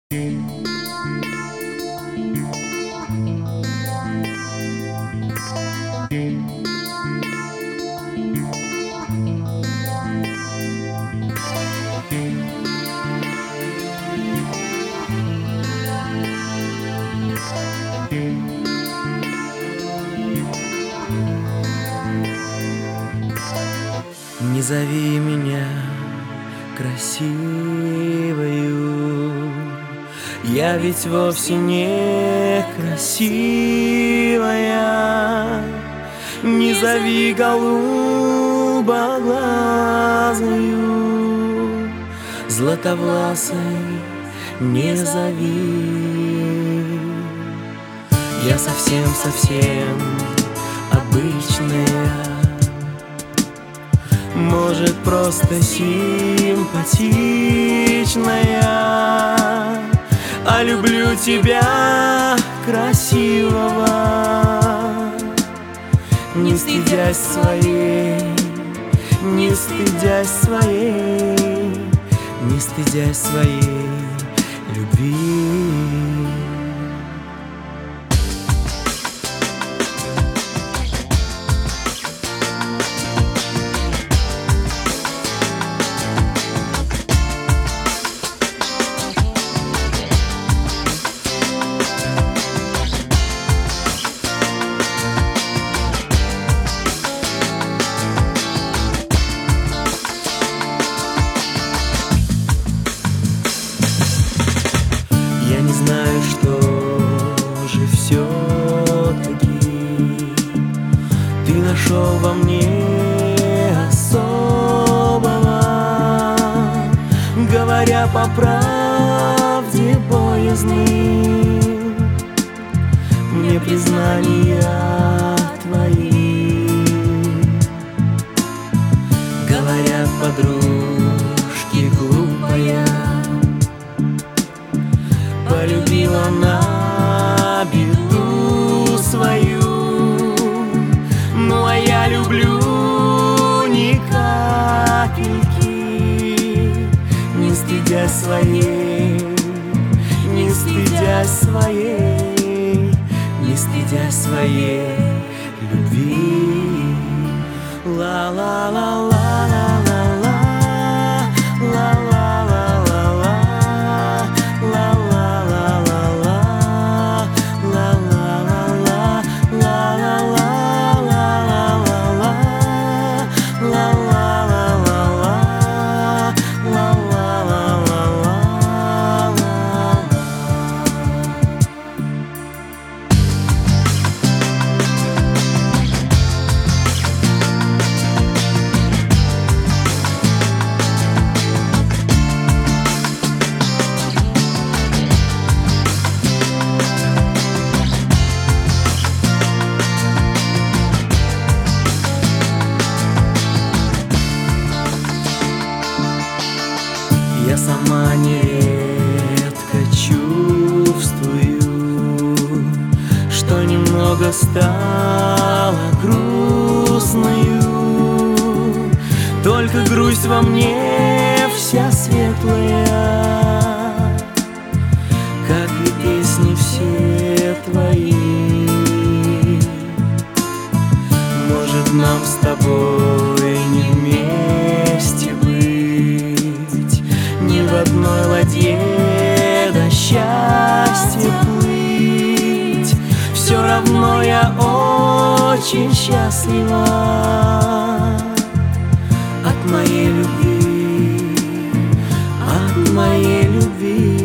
Не зови меня красивою, я ведь вовсе не красивая. Не зови голубоглазую, златовласой не зови. Я совсем-совсем обычная, может, просто симпатичная, а люблю тебя красивого, не стыдясь своей, не стыдясь своей, не стыдясь своей любви. Я не знаю, что же все-таки ты нашел во мне особого, говоря по правде боязным мне признания твои. Говорят подружки, глупая, полюбила на беду свою. Ну а я люблю ни капельки, не стыдясь своей, не стыдясь своей, не стыдясь своей любви. Ла-ла-ла-ла-ла-ла-ла, ла-ла-ла-ла-ла. Я сама нередко чувствую, что немного стала грустною. Только грусть во мне вся светлая, как и песни все твои. Может, нам с тобой не вместе быть, не в одной ладье до счастья плыть. Все равно я очень счастлива от моей любви, от моей любви.